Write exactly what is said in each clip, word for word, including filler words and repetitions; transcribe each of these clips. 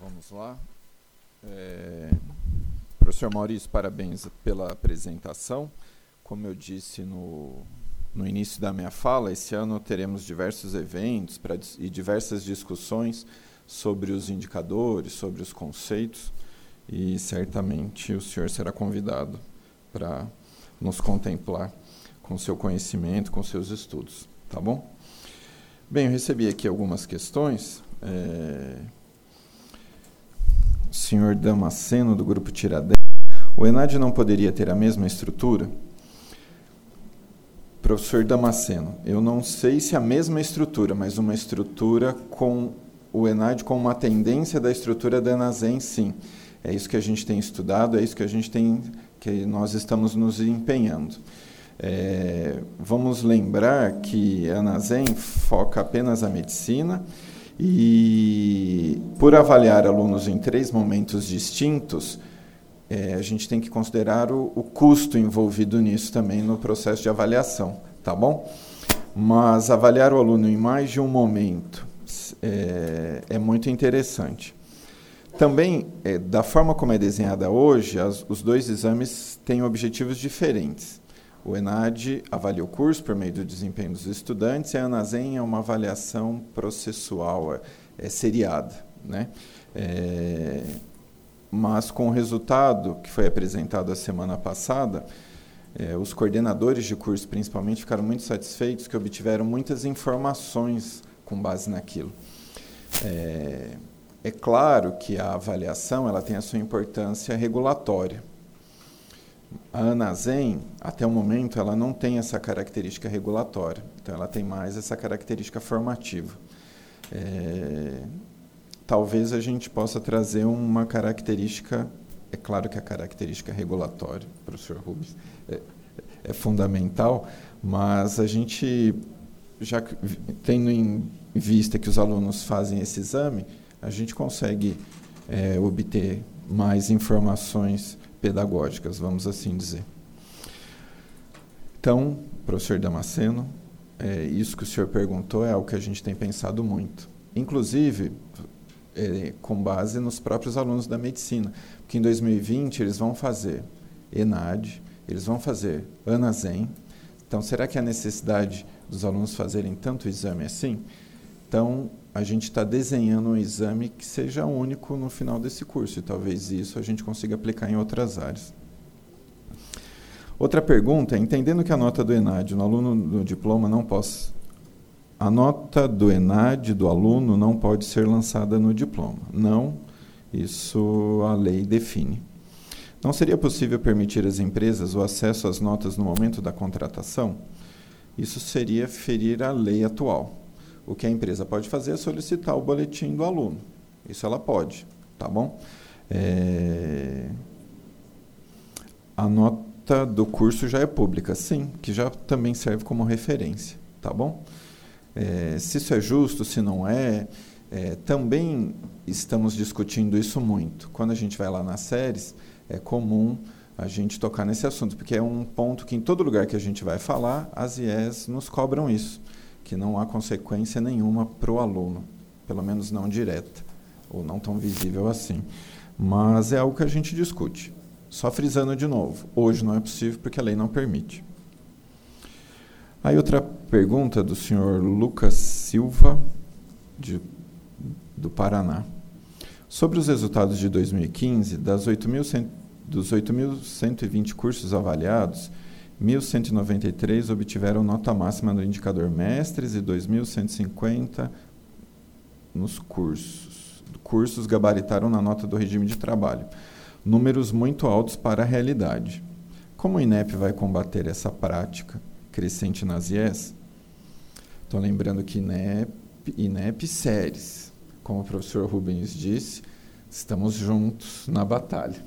Vamos lá. É, professor Maurício, parabéns pela apresentação. Como eu disse no, no início da minha fala, esse ano teremos diversos eventos pra, e diversas discussões sobre os indicadores, sobre os conceitos, e certamente o senhor será convidado para nos contemplar com seu conhecimento, com seus estudos, tá bom? Bem, eu recebi aqui algumas questões. É, o senhor Damasceno, do Grupo Tiradentes, o ENAD não poderia ter a mesma estrutura? Professor Damasceno, eu não sei se a mesma estrutura, mas uma estrutura com o ENAD com uma tendência da estrutura da Enasem, sim. É isso que a gente tem estudado, é isso que a gente tem, que nós estamos nos empenhando. É, vamos lembrar que a Enasem foca apenas a medicina e, por avaliar alunos em três momentos distintos, é, a gente tem que considerar o, o custo envolvido nisso também no processo de avaliação, tá bom? Mas avaliar o aluno em mais de um momento é, é muito interessante. Também, é, da forma como é desenhada hoje, as, os dois exames têm objetivos diferentes. O ENAD avalia o curso por meio do desempenho dos estudantes e a Enasem é uma avaliação processual, é, é seriada, né? É, mas com o resultado que foi apresentado a semana passada, é, os coordenadores de curso, principalmente, ficaram muito satisfeitos que obtiveram muitas informações com base naquilo. É, é claro que a avaliação ela tem a sua importância regulatória. A Enasem, até o momento, ela não tem essa característica regulatória, então ela tem mais essa característica formativa. É, talvez a gente possa trazer uma característica, é claro que a característica regulatória, professor Rubens, é, é fundamental, mas a gente, já tendo em vista que os alunos fazem esse exame, a gente consegue é, obter mais informações pedagógicas, vamos assim dizer. Então, professor Damasceno, é, isso que o senhor perguntou é algo que a gente tem pensado muito. Inclusive, é, com base nos próprios alunos da medicina, porque em dois mil e vinte eles vão fazer ENAD, eles vão fazer Enasem. Então, será que há necessidade dos alunos fazerem tanto exame assim? Então, a gente está desenhando um exame que seja único no final desse curso, e talvez isso a gente consiga aplicar em outras áreas. Outra pergunta é, entendendo que a nota do ENAD no aluno do diploma não pode... A nota do ENAD do aluno não pode ser lançada no diploma. Não, isso a lei define. Não seria possível permitir às empresas o acesso às notas no momento da contratação? Isso seria ferir a lei atual. O que a empresa pode fazer é solicitar o boletim do aluno. Isso ela pode, tá bom? É... A nota do curso já é pública, sim, que já também serve como referência, tá bom? É, se isso é justo, se não é, é, também estamos discutindo isso muito. Quando a gente vai lá nas séries, é comum a gente tocar nesse assunto, porque é um ponto que em todo lugar que a gente vai falar, as I E S nos cobram isso, que não há consequência nenhuma para o aluno, pelo menos não direta, ou não tão visível assim. Mas é algo que a gente discute. Só frisando de novo, hoje não é possível porque a lei não permite. Aí outra pergunta do senhor Lucas Silva, de, do Paraná. Sobre os resultados de dois mil e quinze, das oito mil cem, dos oito mil cento e vinte cursos avaliados, mil cento e noventa e três obtiveram nota máxima no indicador mestres e dois mil cento e cinquenta nos cursos. Cursos gabaritaram na nota do regime de trabalho. Números muito altos para a realidade. Como o INEP vai combater essa prática crescente nas I E S? Estou lembrando que INEP, INEP e séries, como o professor Rubens disse, estamos juntos na batalha.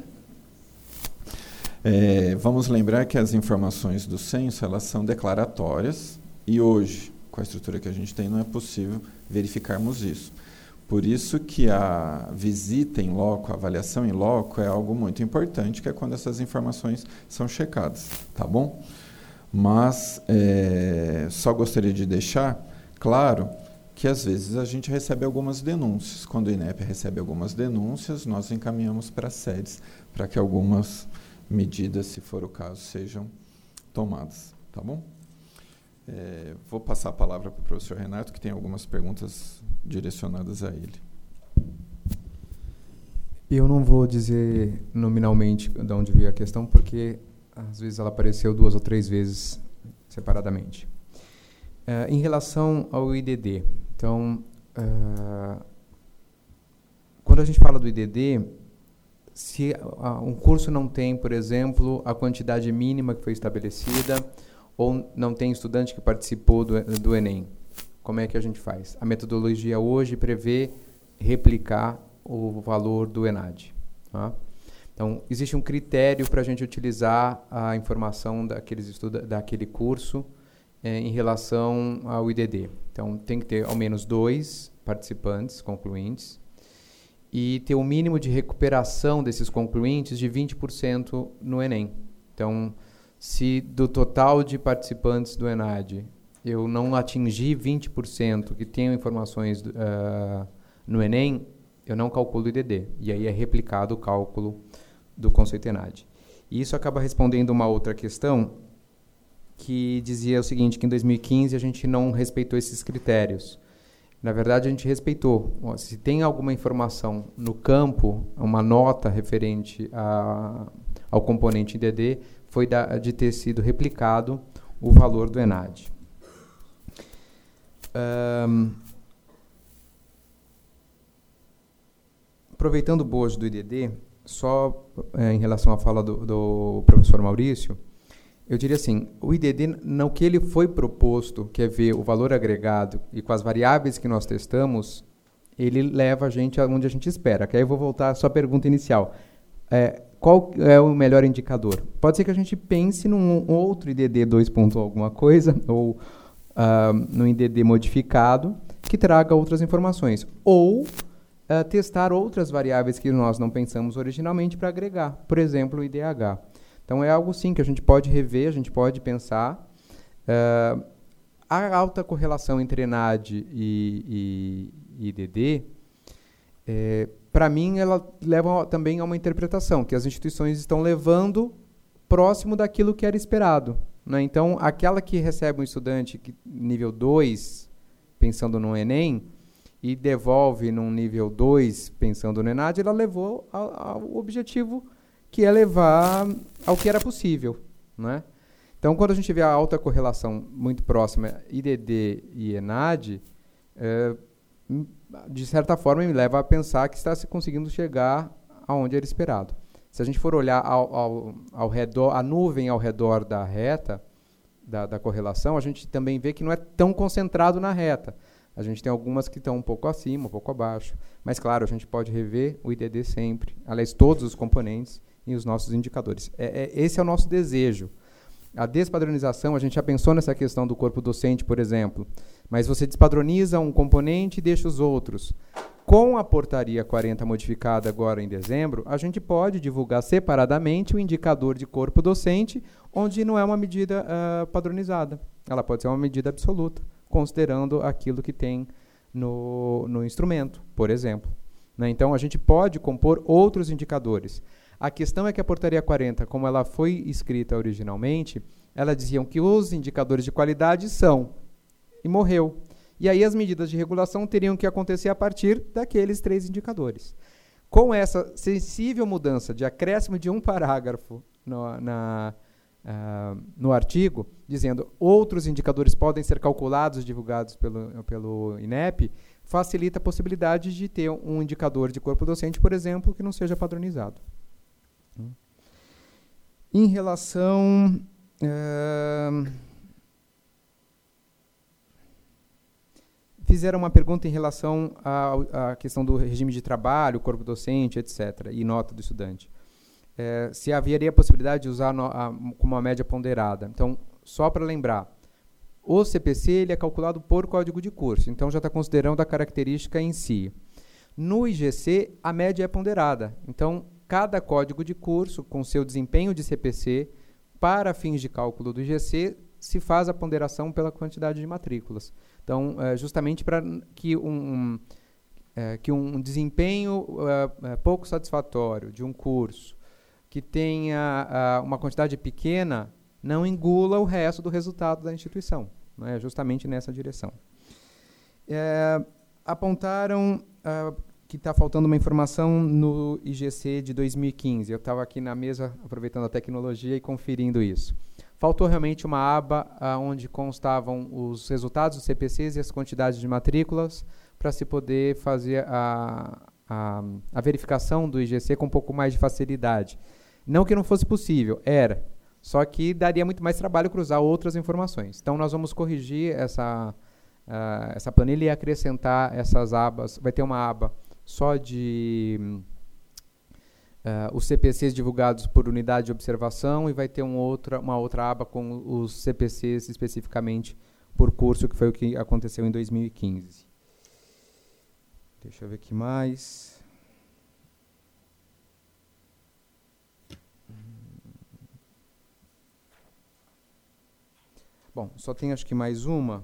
É, vamos lembrar que as informações do censo elas são declaratórias e hoje, com a estrutura que a gente tem, não é possível verificarmos isso. Por isso que a visita em loco, a avaliação em loco é algo muito importante, que é quando essas informações são checadas, tá bom? Mas é, só gostaria de deixar claro que às vezes a gente recebe algumas denúncias. Quando o INEP recebe algumas denúncias, nós encaminhamos para as sedes para que algumas medidas, se for o caso, sejam tomadas. Tá bom? É, vou passar a palavra para o professor Renato, que tem algumas perguntas direcionadas a ele. Eu não vou dizer nominalmente de onde veio a questão, porque às vezes ela apareceu duas ou três vezes separadamente. Uh, em relação ao I D D, então, uh, quando a gente fala do I D D, se uh, um curso não tem, por exemplo, a quantidade mínima que foi estabelecida, ou não tem estudante que participou do, do Enem, como é que a gente faz? A metodologia hoje prevê replicar o valor do ENAD. Tá? Então, existe um critério para a gente utilizar a informação daqueles estuda, daquele curso eh, em relação ao I D D. Então, tem que ter ao menos dois participantes concluintes e ter o um mínimo de recuperação desses concluintes de vinte por cento no Enem. Então, se do total de participantes do ENAD eu não atingir vinte por cento que tenham informações uh, no Enem, eu não calculo o I D D. E aí é replicado o cálculo do conceito ENAD. E isso acaba respondendo uma outra questão que dizia o seguinte, que em dois mil e quinze a gente não respeitou esses critérios. Na verdade, a gente respeitou. Se tem alguma informação no campo, uma nota referente a, ao componente I D D, foi da, de ter sido replicado o valor do ENAD. Um, aproveitando o bojo do I D D, só é, em relação à fala do, do professor Maurício, eu diria assim, o I D D, no que ele foi proposto, que é ver o valor agregado e com as variáveis que nós testamos, ele leva a gente aonde a gente espera. Que aí eu vou voltar à sua pergunta inicial. É, qual é o melhor indicador? Pode ser que a gente pense num outro I D D dois ponto alguma coisa, ou uh, no I D D modificado, que traga outras informações. Ou uh, testar outras variáveis que nós não pensamos originalmente para agregar. Por exemplo, o I D H. Então, é algo, sim, que a gente pode rever, a gente pode pensar. Uh, a alta correlação entre ENAD e, e, e I D D, é, para mim, ela leva também a uma interpretação, que as instituições estão levando próximo daquilo que era esperado. Né? Então, aquela que recebe um estudante que, nível dois, pensando no Enem, e devolve num nível dois, pensando no ENAD, ela levou ao, ao objetivo que é levar ao que era possível. Né? Então, quando a gente vê a alta correlação muito próxima I D D e ENAD, é, de certa forma, me leva a pensar que está se conseguindo chegar aonde era esperado. Se a gente for olhar ao, ao, ao redor, a nuvem ao redor da reta, da, da correlação, a gente também vê que não é tão concentrado na reta. A gente tem algumas que estão um pouco acima, um pouco abaixo. Mas, claro, a gente pode rever o I D D sempre, aliás, todos os componentes e os nossos indicadores. É, é, esse é o nosso desejo. A despadronização, a gente já pensou nessa questão do corpo docente, por exemplo, mas você despadroniza um componente e deixa os outros. Com a portaria quarenta modificada agora em dezembro, a gente pode divulgar separadamente o indicador de corpo docente, onde não é uma medida uh, padronizada. Ela pode ser uma medida absoluta, considerando aquilo que tem no, no instrumento, por exemplo. Né? Então, a gente pode compor outros indicadores. A questão é que a portaria quarenta, como ela foi escrita originalmente, ela dizia que os indicadores de qualidade são, e morreu. E aí as medidas de regulação teriam que acontecer a partir daqueles três indicadores. Com essa sensível mudança de acréscimo de um parágrafo no, na, uh, no artigo, dizendo outros indicadores podem ser calculados e divulgados pelo, pelo INEP, facilita a possibilidade de ter um indicador de corpo docente, por exemplo, que não seja padronizado. Em relação... Uh, fizeram uma pergunta em relação à, à questão do regime de trabalho, corpo docente, etcétera, e nota do estudante. É, se haveria a possibilidade de usar no, a, como uma média ponderada. Então, só para lembrar, o C P C ele é calculado por código de curso, então já está considerando a característica em si. No I G C, a média é ponderada. Então, cada código de curso, com seu desempenho de C P C, para fins de cálculo do I G C, se faz a ponderação pela quantidade de matrículas. Então, Então, é, justamente para que um, um, é, que um desempenho é, é, pouco satisfatório de um curso, que tenha a, uma quantidade pequena, não engula o resto do resultado da instituição. Não é? Justamente nessa direção. É, apontaram uh, que está faltando uma informação no I G C de dois mil e quinze. Eu estava aqui na mesa aproveitando a tecnologia e conferindo isso. Faltou realmente uma aba uh, onde constavam os resultados dos C P Cs e as quantidades de matrículas para se poder fazer a, a, a verificação do I G C com um pouco mais de facilidade. Não que não fosse possível, era. Só que daria muito mais trabalho cruzar outras informações. Então, nós vamos corrigir essa, uh, essa planilha e acrescentar essas abas. Vai ter uma aba só de uh, os C P Cs divulgados por unidade de observação e vai ter um outra, uma outra aba com os C P Cs especificamente por curso, que foi o que aconteceu em dois mil e quinze. Deixa eu ver aqui mais. Bom, só tem acho que mais uma.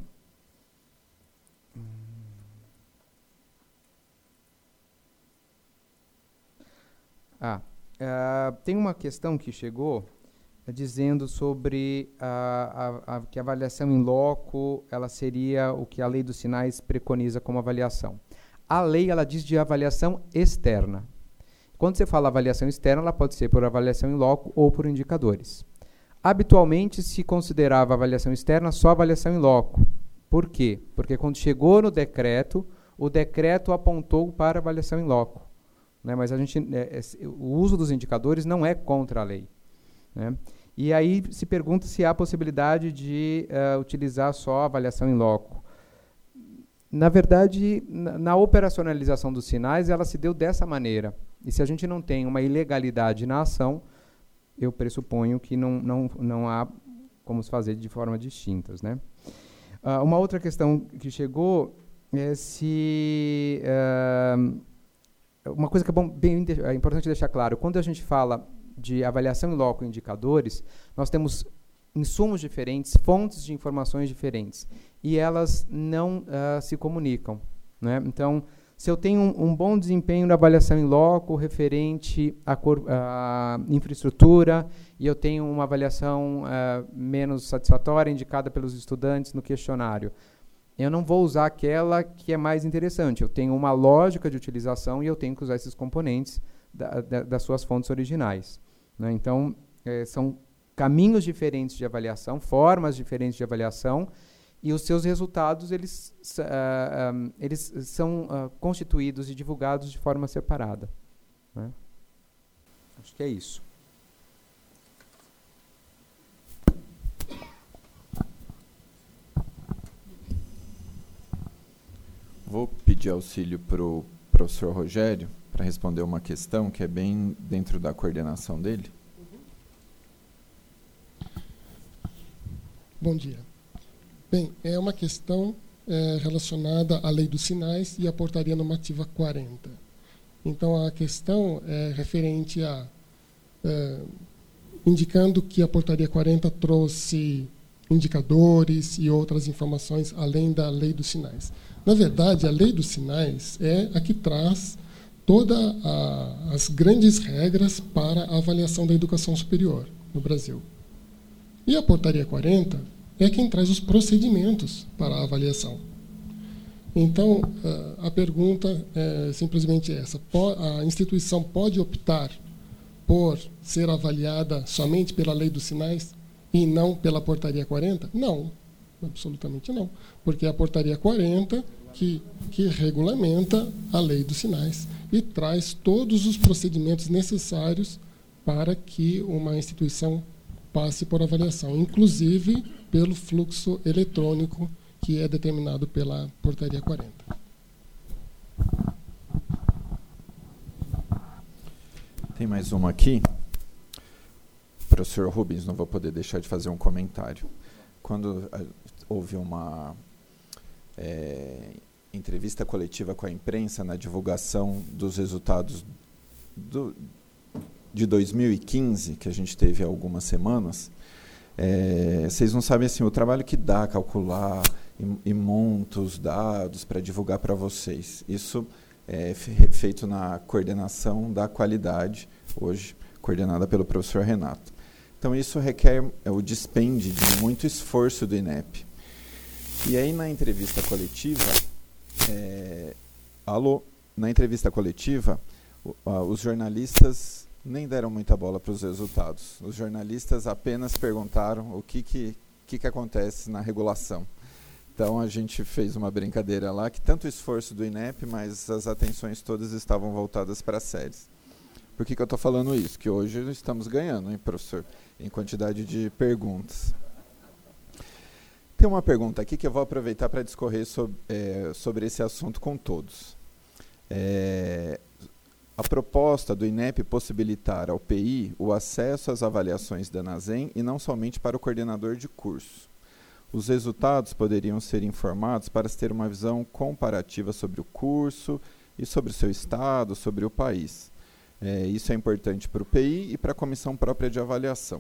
Ah, uh, tem uma questão que chegou uh, dizendo sobre uh, a, a, que a avaliação in loco ela seria o que a lei dos sinais preconiza como avaliação. A lei ela diz de avaliação externa. Quando você fala avaliação externa, ela pode ser por avaliação in loco ou por indicadores. Habitualmente se considerava avaliação externa só avaliação in loco. Por quê? Porque quando chegou no decreto, o decreto apontou para avaliação in loco. Né? Mas a gente, é, é, o uso dos indicadores não é contra a lei. Né? E aí se pergunta se há possibilidade de uh, utilizar só avaliação in loco. Na verdade, na, na operacionalização dos sinais, ela se deu dessa maneira. E se a gente não tem uma ilegalidade na ação, eu pressuponho que não, não, não há como se fazer de forma distintas. Né? Uh, uma outra questão que chegou é se... Uh, uma coisa que é, bom, bem, é importante deixar claro, quando a gente fala de avaliação in loco e indicadores, nós temos insumos diferentes, fontes de informações diferentes, e elas não uh, se comunicam. Né? Então, se eu tenho um, um bom desempenho na avaliação in loco referente à, cor, à infraestrutura e eu tenho uma avaliação uh, menos satisfatória indicada pelos estudantes no questionário, eu não vou usar aquela que é mais interessante. Eu tenho uma lógica de utilização e eu tenho que usar esses componentes da, da, das suas fontes originais. Né? Então, eh, são caminhos diferentes de avaliação, formas diferentes de avaliação, e os seus resultados eles, uh, um, eles são uh, constituídos e divulgados de forma separada. Né? Acho que é isso. Vou pedir auxílio para o professor Rogério para responder uma questão que é bem dentro da coordenação dele. Bom dia. Bem, é uma questão é, relacionada à lei dos sinais e à portaria normativa quarenta. Então, a questão é referente a... É, indicando que a portaria quarenta trouxe indicadores e outras informações além da lei dos sinais. Na verdade, a lei dos sinais é a que traz todas as grandes regras para a avaliação da educação superior no Brasil. E a portaria quarenta é quem traz os procedimentos para a avaliação. Então, a pergunta é simplesmente essa. A instituição pode optar por ser avaliada somente pela lei dos sinais e não pela portaria quarenta? Não, absolutamente não. Porque é a portaria quarenta que, que regulamenta a lei dos sinais e traz todos os procedimentos necessários para que uma instituição passe por avaliação, inclusive pelo fluxo eletrônico que é determinado pela portaria quarenta. Tem mais uma aqui. Professor Rubens, não vou poder deixar de fazer um comentário. Quando a, houve uma é, entrevista coletiva com a imprensa na divulgação dos resultados do, de dois mil e quinze, que a gente teve há algumas semanas, é, vocês não sabem assim, o trabalho que dá calcular e, e monto os dados para divulgar para vocês. Isso é feito na coordenação da qualidade, hoje coordenada pelo professor Renato. Então, isso requer o dispêndio de muito esforço do I N E P. E aí, na entrevista coletiva, é, alô, na entrevista coletiva, o, a, os jornalistas nem deram muita bola para os resultados. Os jornalistas apenas perguntaram o que, que, que, que acontece na regulação. Então, a gente fez uma brincadeira lá, que tanto o esforço do I N E P, mas as atenções todas estavam voltadas para as séries. Por que, que eu estou falando isso? Que hoje estamos ganhando, hein, professor, em quantidade de perguntas. Tem uma pergunta aqui que eu vou aproveitar para discorrer sobre, é, sobre esse assunto com todos. É, a proposta do I N E P possibilitar ao P I o acesso às avaliações da Enazen e não somente para o coordenador de curso. Os resultados poderiam ser informados para se ter uma visão comparativa sobre o curso e sobre o seu estado, sobre o país. É, isso é importante para o P I e para a comissão própria de avaliação.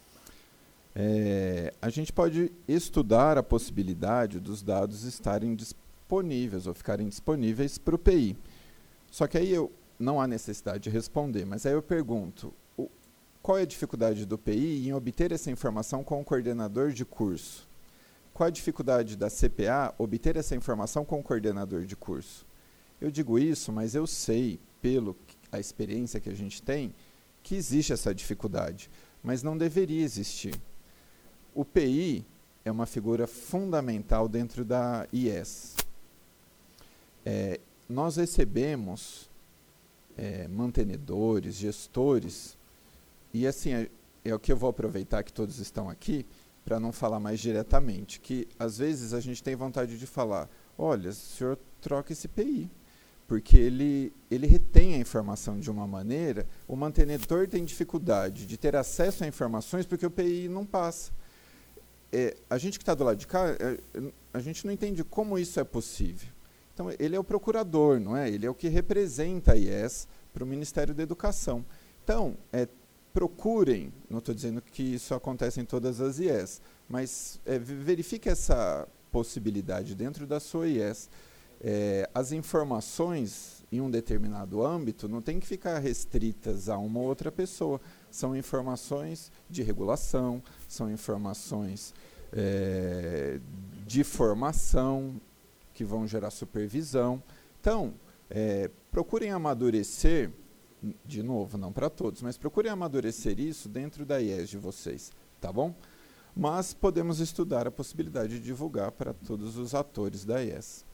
É, a gente pode estudar a possibilidade dos dados estarem disponíveis ou ficarem disponíveis para o P I. Só que aí eu, não há necessidade de responder, mas aí eu pergunto, o, qual é a dificuldade do P I em obter essa informação com o coordenador de curso? Qual a dificuldade da C P A obter essa informação com o coordenador de curso? Eu digo isso, mas eu sei, pelo a experiência que a gente tem, que existe essa dificuldade, mas não deveria existir. O P I é uma figura fundamental dentro da I E S. É, nós recebemos é, mantenedores, gestores, e assim, é, é o que eu vou aproveitar que todos estão aqui, para não falar mais diretamente, que às vezes a gente tem vontade de falar, olha, o senhor troca esse P I, porque ele, ele retém a informação de uma maneira, o mantenedor tem dificuldade de ter acesso a informações porque o P I não passa. É, a gente que está do lado de cá, é, a gente não entende como isso é possível. Então, ele é o procurador, não é? Ele é o que representa a I E S para o Ministério da Educação. Então, é, procurem, não estou dizendo que isso acontece em todas as I E S, mas é, verifique essa possibilidade dentro da sua I E S. É, as informações em um determinado âmbito não tem que ficar restritas a uma ou outra pessoa. São informações de regulação, são informações é, de formação, que vão gerar supervisão. Então, é, procurem amadurecer, de novo, não para todos, mas procurem amadurecer isso dentro da I E S de vocês, tá bom? Mas podemos estudar a possibilidade de divulgar para todos os atores da I E S.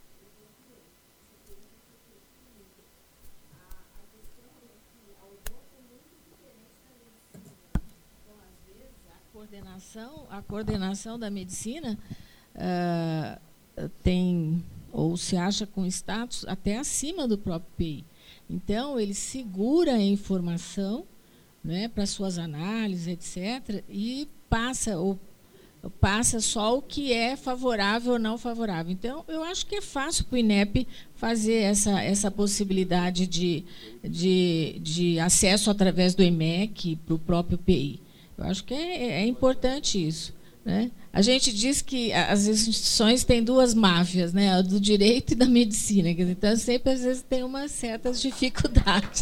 Coordenação, a coordenação da medicina uh, tem, ou se acha com status até acima do próprio P I. Então, ele segura a informação, né, para suas análises, etcétera, e passa, ou, passa só o que é favorável ou não favorável. Então, eu acho que é fácil para o I N E P fazer essa, essa possibilidade de, de, de acesso através do E M E C para o próprio P I. Eu acho que é, é importante isso, né? A gente diz que as instituições têm duas máfias, né? A do direito e da medicina. Então, sempre, às vezes, tem umas certas dificuldades.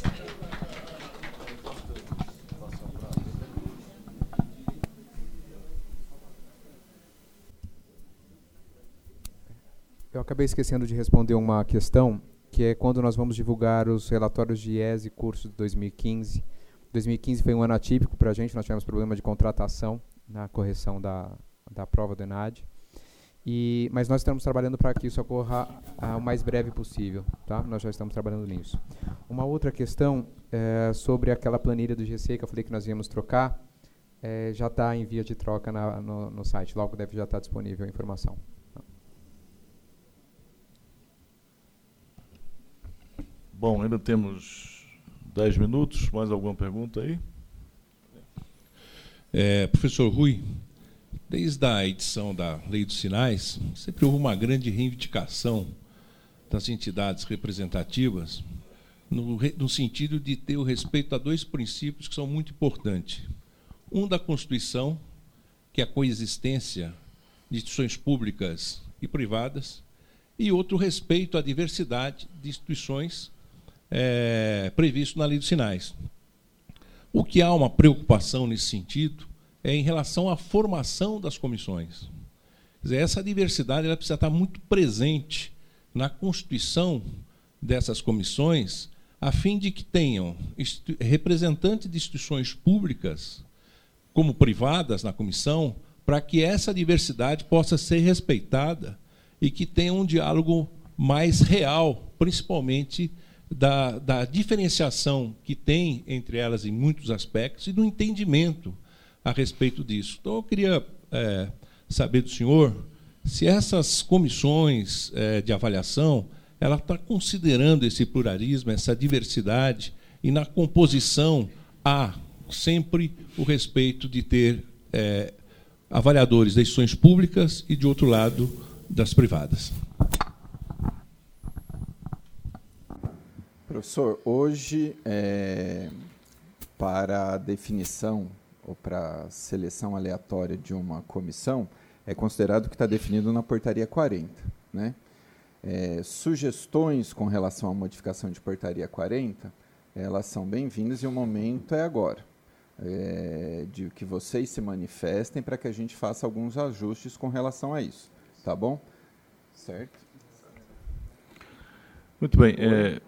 Eu acabei esquecendo de responder uma questão, que é quando nós vamos divulgar os relatórios de I E S e curso de dois mil e quinze. dois mil e quinze foi um ano atípico para a gente, nós tivemos problema de contratação na correção da, da prova do ENAD. E, mas nós estamos trabalhando para que isso ocorra ah, o mais breve possível, tá? Nós já estamos trabalhando nisso. Uma outra questão é sobre aquela planilha do G C que eu falei que nós íamos trocar, é, já está em via de troca na, no, no site, logo deve já estar disponível a informação. Bom, ainda temos dez minutos, mais alguma pergunta aí? É, professor Rui, desde a edição da Lei dos Sinais, sempre houve uma grande reivindicação das entidades representativas no, no sentido de ter o respeito a dois princípios que são muito importantes. Um da Constituição, que é a coexistência de instituições públicas e privadas, e outro, respeito à diversidade de instituições é, previsto na Lei dos Sinais. O que há uma preocupação nesse sentido é em relação à formação das comissões. Quer dizer, essa diversidade ela precisa estar muito presente na constituição dessas comissões, a fim de que tenham representantes de instituições públicas, como privadas na comissão, para que essa diversidade possa ser respeitada e que tenha um diálogo mais real, principalmente da, da diferenciação que tem entre elas em muitos aspectos e do entendimento a respeito disso. Então, eu queria é, saber do senhor se essas comissões é, de avaliação ela está considerando esse pluralismo, essa diversidade, e na composição há sempre o respeito de ter é, avaliadores das instituições públicas e, de outro lado, das privadas. Professor, hoje, é, para a definição ou para a seleção aleatória de uma comissão, é considerado que está definido na portaria quarenta, né? É, sugestões com relação à modificação de portaria quarenta, elas são bem-vindas e o momento é agora, é, de que vocês se manifestem para que a gente faça alguns ajustes com relação a isso, tá bom? Certo? Muito bem. É...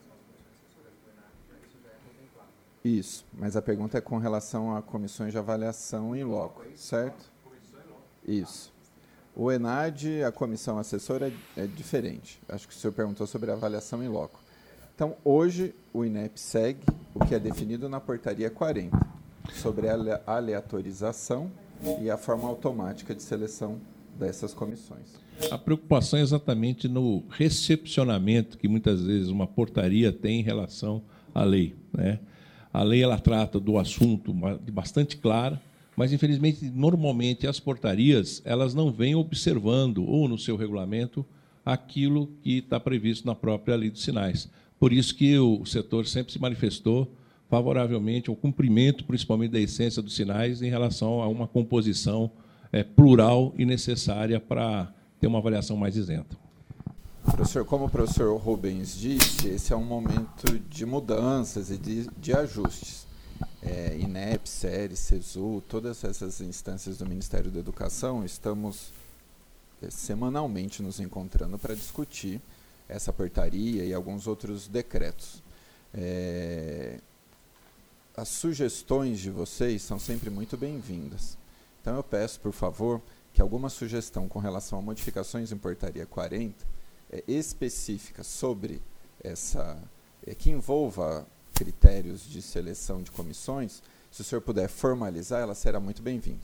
Isso, mas a pergunta é com relação a comissões de avaliação em loco, certo? Isso. O ENAD, a comissão assessora, é, é diferente. Acho que o senhor perguntou sobre a avaliação em loco. Então, hoje, o INEP segue o que é definido na portaria quarenta, sobre a aleatorização e a forma automática de seleção dessas comissões. A preocupação é exatamente no recepcionamento que, muitas vezes, uma portaria tem em relação à lei, né? A lei ela trata do assunto bastante clara, mas, infelizmente, normalmente, as portarias elas não vêm observando, ou no seu regulamento, aquilo que está previsto na própria Lei dos Sinais. Por isso que o setor sempre se manifestou favoravelmente ao cumprimento, principalmente, da essência dos sinais em relação a uma composição é, plural e necessária para ter uma avaliação mais isenta. Professor, como o professor Rubens disse, esse é um momento de mudanças e de, de ajustes. É, INEP, SERI, SESU, todas essas instâncias do Ministério da Educação, estamos é, semanalmente nos encontrando para discutir essa portaria e alguns outros decretos. É, as sugestões de vocês são sempre muito bem-vindas. Então, eu peço, por favor, que alguma sugestão com relação a modificações em portaria quarenta, é, específica sobre essa, é, que envolva critérios de seleção de comissões, se o senhor puder formalizar, ela será muito bem-vinda.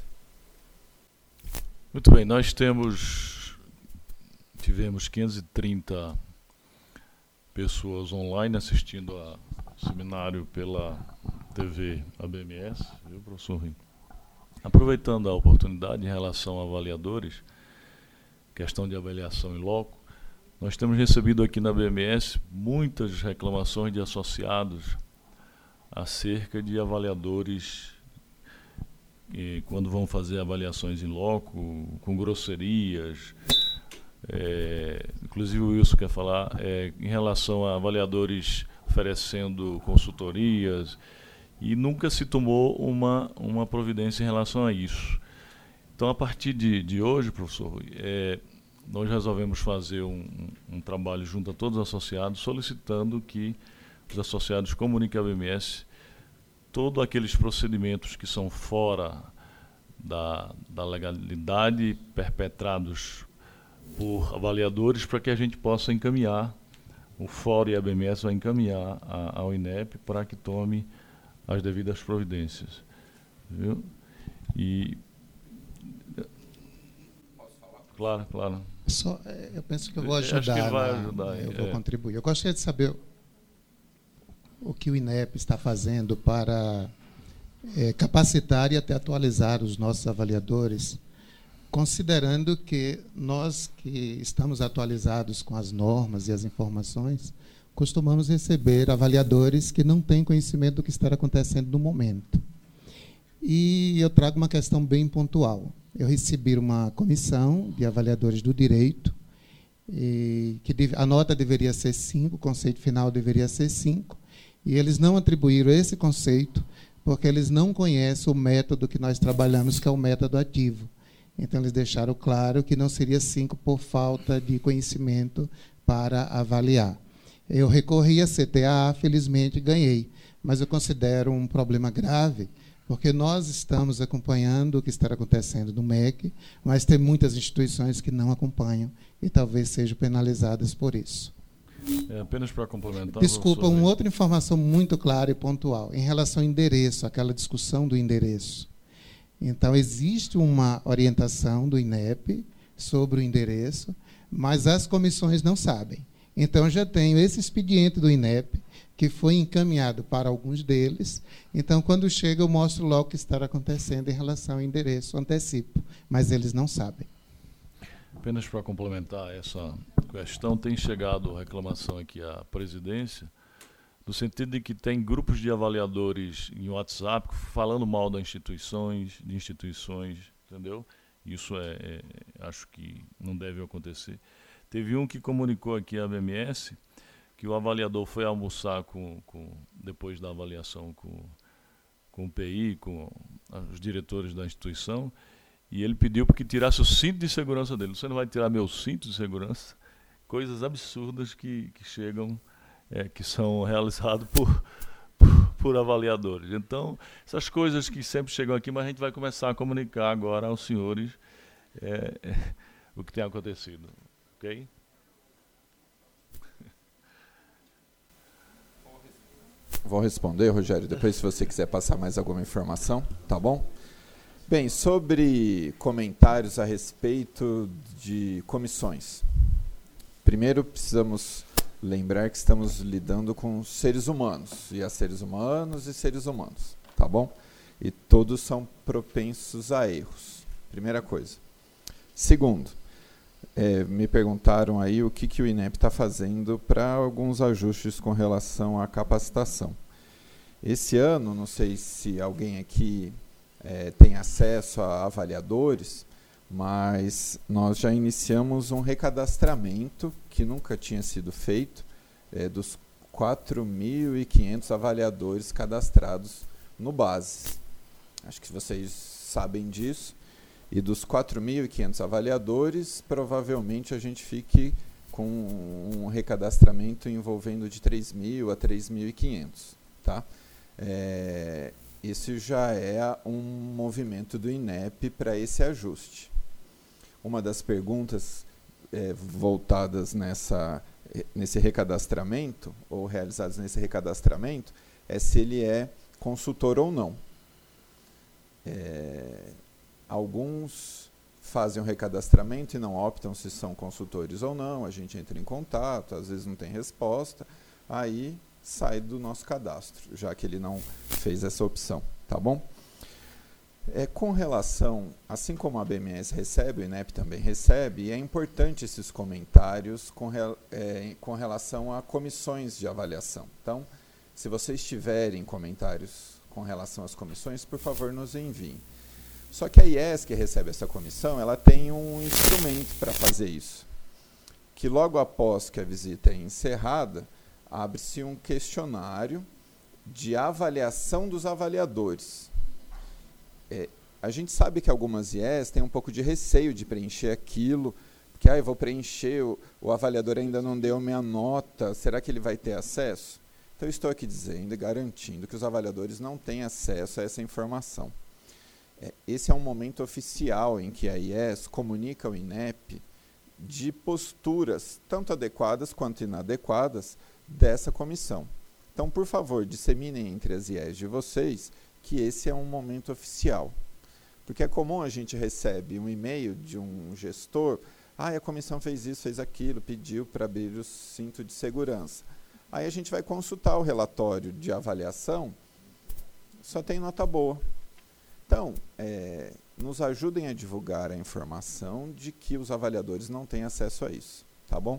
Muito bem, nós temos, tivemos quinhentas e trinta pessoas online assistindo ao seminário pela T V A B M S, viu, professor Rim? Aproveitando a oportunidade em relação a avaliadores, questão de avaliação em loco, nós temos recebido aqui na B M S muitas reclamações de associados acerca de avaliadores e quando vão fazer avaliações em loco, com grosserias. É, inclusive o Wilson quer falar é, em relação a avaliadores oferecendo consultorias, e nunca se tomou uma, uma providência em relação a isso. Então, a partir de, de hoje, professor, é, nós resolvemos fazer um, um trabalho junto a todos os associados, solicitando que os associados comuniquem à B M S todos aqueles procedimentos que são fora da, da legalidade perpetrados por avaliadores, para que a gente possa encaminhar, o Fórum e a B M S vai encaminhar a, ao INEP para que tome as devidas providências. Viu? E... Posso falar? Claro, claro. Só, eu penso que eu vou ajudar. Acho que vai na, ajudar. Eu é. vou contribuir. Eu gostaria de saber o que o INEP está fazendo para é, capacitar e até atualizar os nossos avaliadores, considerando que nós que estamos atualizados com as normas e as informações, costumamos receber avaliadores que não têm conhecimento do que está acontecendo no momento. E eu trago uma questão bem pontual. Eu recebi uma comissão de avaliadores do direito, e que a nota deveria ser cinco, o conceito final deveria ser cinco, e eles não atribuíram esse conceito porque eles não conhecem o método que nós trabalhamos, que é o método ativo. Então, eles deixaram claro que não seria cinco por falta de conhecimento para avaliar. Eu recorri à C T A A, felizmente ganhei, mas eu considero um problema grave, porque nós estamos acompanhando o que está acontecendo no M E C, mas tem muitas instituições que não acompanham e talvez sejam penalizadas por isso. É, apenas para complementar... Desculpa, uma outra informação muito clara e pontual, em relação ao endereço, aquela discussão do endereço. Então, existe uma orientação do I N E P sobre o endereço, mas as comissões não sabem. Então, já tenho esse expediente do I N E P, que foi encaminhado para alguns deles. Então, quando chega, eu mostro logo o que está acontecendo em relação ao endereço, antecipo, mas eles não sabem. Apenas para complementar essa questão, tem chegado reclamação aqui à presidência, no sentido de que tem grupos de avaliadores em WhatsApp falando mal das instituições, de instituições, entendeu? Isso é, é, acho que não deve acontecer. Teve um que comunicou aqui à B M S que o avaliador foi almoçar com, com depois da avaliação com, com o P I, com os diretores da instituição, e ele pediu para que tirasse o cinto de segurança dele. Você não vai tirar meu cinto de segurança? Coisas absurdas que, que chegam, é, que são realizadas por, por, por avaliadores. Então, essas coisas que sempre chegam aqui, mas a gente vai começar a comunicar agora aos senhores é, é, o que tem acontecido. Ok? Vou responder, Rogério, depois se você quiser passar mais alguma informação, tá bom? Bem, sobre comentários a respeito de comissões. Primeiro, precisamos lembrar que estamos lidando com seres humanos, e há seres humanos e seres humanos, tá bom? E todos são propensos a erros, primeira coisa. Segundo, é, me perguntaram aí o que, que o I N E P está fazendo para alguns ajustes com relação à capacitação. Esse ano, não sei se alguém aqui é, tem acesso a avaliadores, mas nós já iniciamos um recadastramento que nunca tinha sido feito, é, dos quatro mil e quinhentos avaliadores cadastrados no Bases. Acho que vocês sabem disso. E dos quatro mil e quinhentos avaliadores, provavelmente a gente fique com um recadastramento envolvendo de três mil a três mil e quinhentos. Tá? É, isso já é um movimento do I N E P para esse ajuste. Uma das perguntas é, voltadas nessa, nesse recadastramento, ou realizadas nesse recadastramento, é se ele é consultor ou não. É, alguns fazem o recadastramento e não optam se são consultores ou não, a gente entra em contato, às vezes não tem resposta, aí sai do nosso cadastro, já que ele não fez essa opção, tá bom? É, com relação, assim como a B M S recebe, o I N E P também recebe, e é importante esses comentários com, é, com relação a comissões de avaliação. Então, se vocês tiverem comentários com relação às comissões, por favor, nos enviem. Só que a I E S, que recebe essa comissão, ela tem um instrumento para fazer isso, que logo após que a visita é encerrada, abre-se um questionário de avaliação dos avaliadores. É, a gente sabe que algumas I E S têm um pouco de receio de preencher aquilo, porque ah, eu vou preencher, o, o avaliador ainda não deu minha nota, será que ele vai ter acesso? Então, eu estou aqui dizendo e garantindo que os avaliadores não têm acesso a essa informação. É, esse é um momento oficial em que a I E S comunica ao I N E P de posturas, tanto adequadas quanto inadequadas, dessa comissão. Então, por favor, disseminem entre as I E S de vocês que esse é um momento oficial. Porque é comum a gente recebe um e-mail de um gestor, ah, a comissão fez isso, fez aquilo, pediu para abrir o cinto de segurança. Aí a gente vai consultar o relatório de avaliação, só tem nota boa. Então, é, nos ajudem a divulgar a informação de que os avaliadores não têm acesso a isso, tá bom?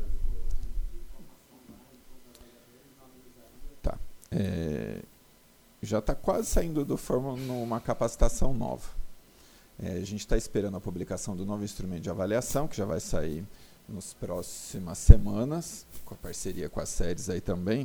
Tá. É, já está quase saindo do forno numa capacitação nova. É, a gente está esperando a publicação do novo instrumento de avaliação, que já vai sair nas próximas semanas, com a parceria com as séries aí também.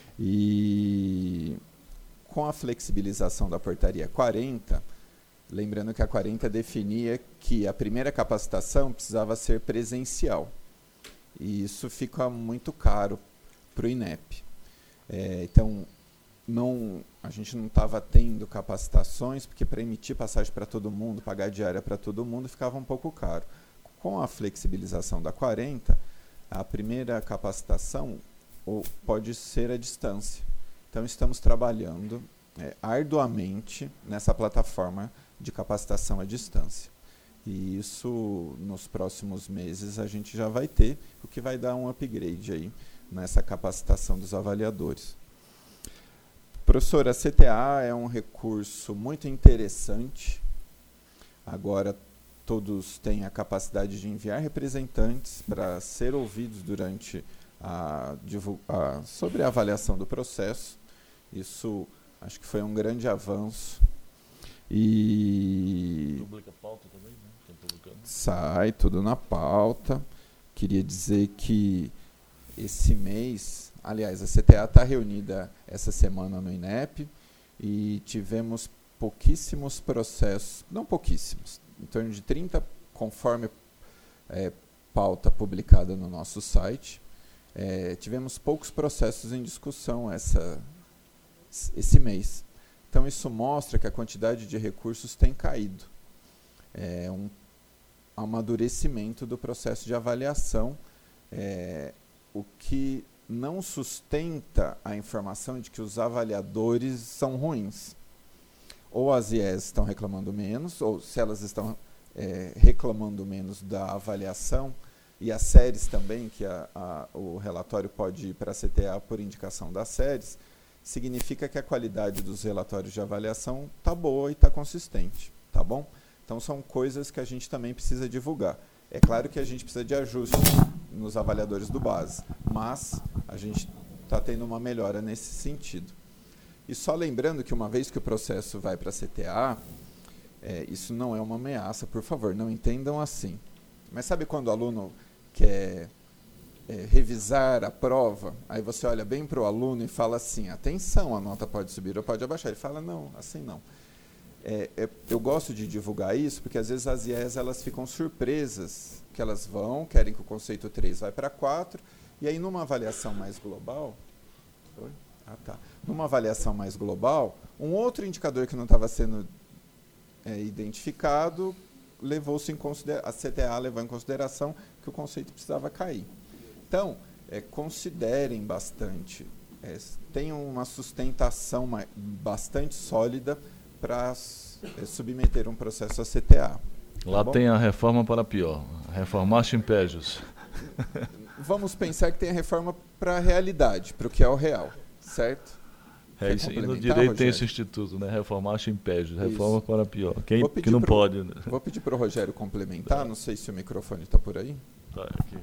E com a flexibilização da portaria quarenta, lembrando que a quarenta definia que a primeira capacitação precisava ser presencial. E isso fica muito caro para o INEP. É, então, não, a gente não estava tendo capacitações, porque para emitir passagem para todo mundo, pagar diária para todo mundo, ficava um pouco caro. Com a flexibilização da quarenta, a primeira capacitação ou, pode ser à distância. Então, estamos trabalhando é, arduamente nessa plataforma de capacitação à distância. E isso, nos próximos meses, a gente já vai ter, o que vai dar um upgrade aí nessa capacitação dos avaliadores. Professor, a C T A é um recurso muito interessante. Agora, todos têm a capacidade de enviar representantes para ser ouvidos durante a, a, sobre a avaliação do processo. Isso, acho que foi um grande avanço. E publica pauta também, né? Sai tudo na pauta. Queria dizer que esse mês, aliás, a C T A está reunida essa semana no INEP e tivemos pouquíssimos processos, não pouquíssimos, em torno de trinta, conforme é, pauta publicada no nosso site. É, tivemos poucos processos em discussão essa, esse mês. Então, isso mostra que a quantidade de recursos tem caído. É um amadurecimento do processo de avaliação, é, o que não sustenta a informação de que os avaliadores são ruins. Ou as I E S estão reclamando menos, ou se elas estão é, reclamando menos da avaliação, e as séries também, que a, a, o relatório pode ir para a C T A por indicação das séries, significa que a qualidade dos relatórios de avaliação está boa e está consistente, tá bom? Então, são coisas que a gente também precisa divulgar. É claro que a gente precisa de ajuste nos avaliadores do base, mas a gente está tendo uma melhora nesse sentido. E só lembrando que uma vez que o processo vai para a C T A, é, isso não é uma ameaça, por favor, não entendam assim. Mas sabe quando o aluno quer é, revisar a prova, aí você olha bem para o aluno e fala assim, atenção, a nota pode subir ou pode abaixar. Ele fala, não, assim não. É, é, eu gosto de divulgar isso porque às vezes as I E S elas ficam surpresas, que elas vão, querem que o conceito três vai para quatro, e aí numa avaliação mais global, oi? Ah, tá. Numa avaliação mais global, um outro indicador que não estava sendo é, identificado, levou-se em consideração, a C T A levou em consideração que o conceito precisava cair. Então, é, considerem bastante, é, tenham uma sustentação mais, bastante sólida para é, submeter um processo a C T A. Tá Lá bom? Tem a reforma para pior, reformar impégios. Vamos pensar que tem a reforma para a realidade, para o que é o real, certo? É, isso, e no direito Rogério? Tem esse instituto, né? Reformar impégios, reforma isso. Para pior. Quem que não pro, pode. Né? Vou pedir para o Rogério complementar, tá. Não sei se o microfone está por aí. Tá, aqui.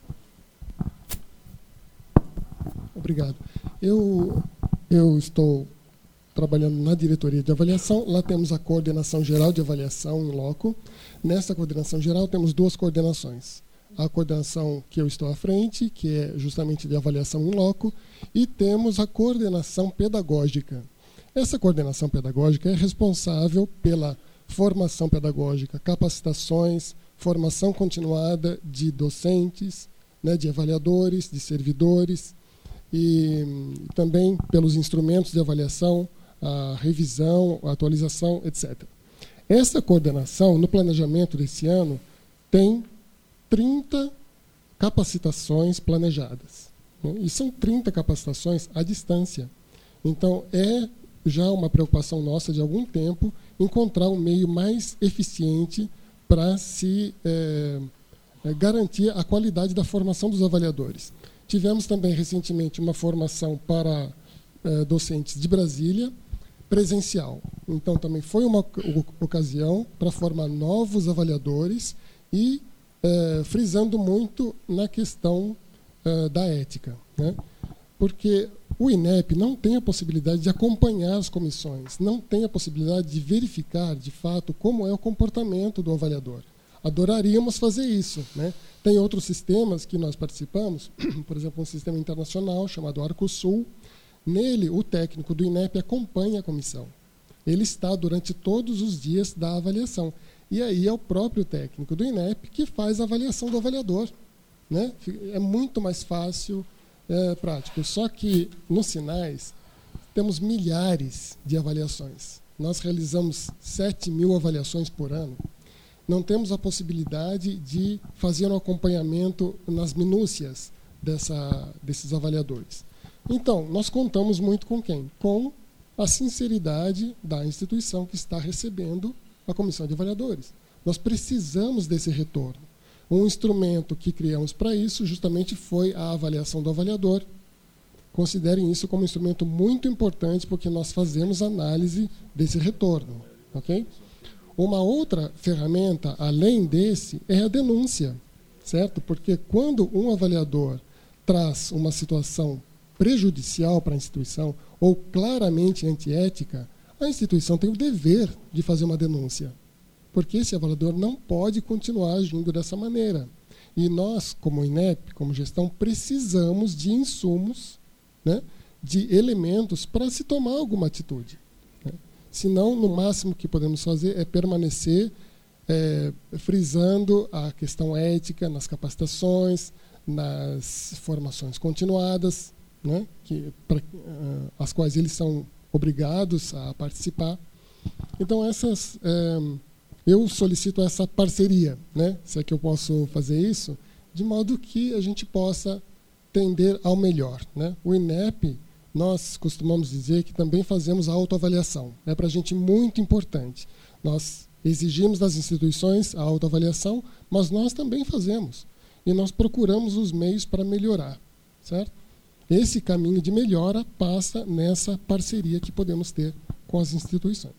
Obrigado. Eu, eu estou trabalhando na diretoria de avaliação. Lá temos a coordenação geral de avaliação em loco. Nessa coordenação geral temos duas coordenações. A coordenação que eu estou à frente, que é justamente de avaliação em loco, e temos a coordenação pedagógica. Essa coordenação pedagógica é responsável pela formação pedagógica, capacitações, formação continuada de docentes, né, de avaliadores, de servidores, e também pelos instrumentos de avaliação, a revisão, a atualização, etcétera. Essa coordenação, no planejamento desse ano, tem trinta capacitações planejadas. Né? E são trinta capacitações à distância. Então, é já uma preocupação nossa de algum tempo encontrar um meio mais eficiente para se é, é, garantir a qualidade da formação dos avaliadores. Tivemos também, recentemente, uma formação para é, docentes de Brasília, presencial. Então, também foi uma ocasião para formar novos avaliadores e É, frisando muito na questão é, da ética, né? Porque o INEP não tem a possibilidade de acompanhar as comissões, não tem a possibilidade de verificar, de fato, como é o comportamento do avaliador. Adoraríamos fazer isso, né? Tem outros sistemas que nós participamos, por exemplo, um sistema internacional chamado Arcosul. Nele, o técnico do INEP acompanha a comissão. Ele está durante todos os dias da avaliação. E aí é o próprio técnico do INEP que faz a avaliação do avaliador, né? É muito mais fácil, é prático. Só que, nos Sinais, temos milhares de avaliações. Nós realizamos sete mil avaliações por ano. Não temos a possibilidade de fazer um acompanhamento nas minúcias dessa, desses avaliadores. Então, nós contamos muito com quem? Com a sinceridade da instituição que está recebendo a comissão de avaliadores. Nós precisamos desse retorno. Um instrumento que criamos para isso justamente foi a avaliação do avaliador. Considerem isso como um instrumento muito importante, porque nós fazemos análise desse retorno. Okay? Uma outra ferramenta, além desse, é a denúncia, certo? Porque quando um avaliador traz uma situação prejudicial para a instituição ou claramente antiética, a instituição tem o dever de fazer uma denúncia, porque esse avaliador não pode continuar agindo dessa maneira. E nós, como INEP, como gestão, precisamos de insumos, né, de elementos para se tomar alguma atitude. Né? Senão, no máximo que podemos fazer é permanecer é, frisando a questão ética nas capacitações, nas formações continuadas, né, que, pra, uh, as quais eles são obrigados a participar. Então, essas, é, eu solicito essa parceria, né, se é que eu posso fazer isso, de modo que a gente possa tender ao melhor. Né? O INEP, nós costumamos dizer que também fazemos a autoavaliação. É para a gente muito importante. Nós exigimos das instituições a autoavaliação, mas nós também fazemos. E nós procuramos os meios para melhorar. Certo? Esse caminho de melhora passa nessa parceria que podemos ter com as instituições.